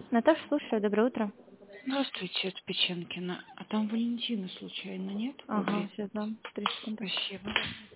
Наташа, слушаю, доброе утро. Здравствуйте, это Печенкина. А там Валентина случайно нет? Ага, Обед. сейчас дам. 3 секунды. Спасибо.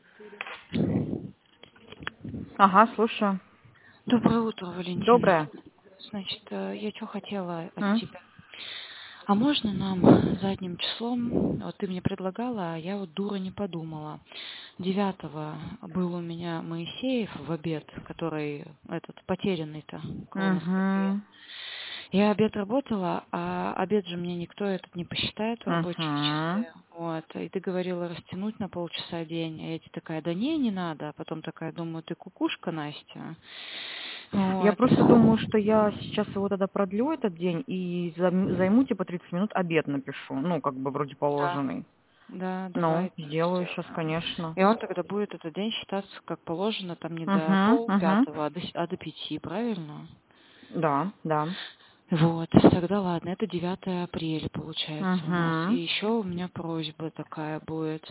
Ага, слушаю. Доброе утро, Валентина. Доброе. Значит, я что хотела от М? тебя? А можно нам задним числом, вот ты мне предлагала, а я вот дура не подумала. 9 был у меня Моисеев в обед, который этот потерянный-то, колоноскопия. Угу. Я обед работала, а обед же мне никто этот не посчитает в рабочие Угу. часы. Вот. И ты говорила растянуть на полчаса день. А я тебе такая, да не надо. А потом такая, думаю, ты кукушка, Настя. Я Вот. просто думаю, что я сейчас его тогда продлю этот день и займу типа 30 минут обед напишу. Ну, как бы вроде Да. положенный. Да, Ну, давай так сделаю сейчас, сделаем. конечно. И он тогда будет этот день считаться как положено, там не до Угу, угу. полпятого, а до 5, правильно? Да, да. Вот, тогда ладно, это 9 апреля получается у нас. И Угу. еще у меня просьба такая будет.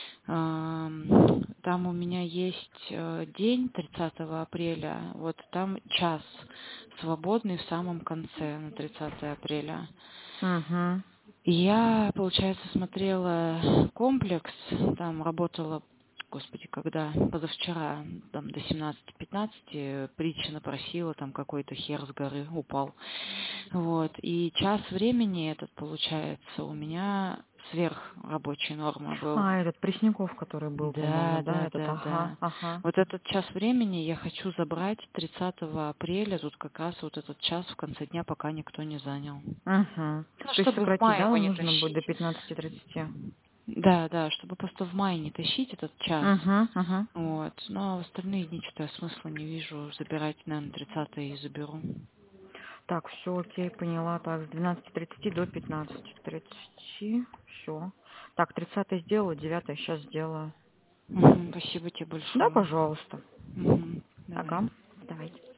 Там у меня есть день 30 апреля, вот там час свободный в самом конце, на 30 апреля. Угу. И я, получается, смотрела комплекс, там работала, господи, когда, позавчера, там до 17:15 Притчина просила, там какой-то хер с горы упал. Вот, и час времени этот, получается, у меня сверх рабочей нормы был. А, этот Пресняков, который был, по-моему, Да, да, да, этот, да, ага, да. ага. Вот этот час времени я хочу забрать 30 апреля, тут как раз вот этот час в конце дня, пока никто не занял. Угу. Ну, То есть чтобы в сократить, мае да, его не нужно будет до тащить. 15:30. Да, да, чтобы просто в мае не тащить этот час. Угу, угу. Вот. Но в остальные дни что-то я смысла не вижу. Забирать, наверное, 30 и заберу. Так, все, окей, поняла. Так, с 12:30 до 15:30. Все. Так, 30 сделала, 9 сейчас сделаю. Мгм, спасибо тебе Да, большое. пожалуйста. Мгм, давай. Ага, давай.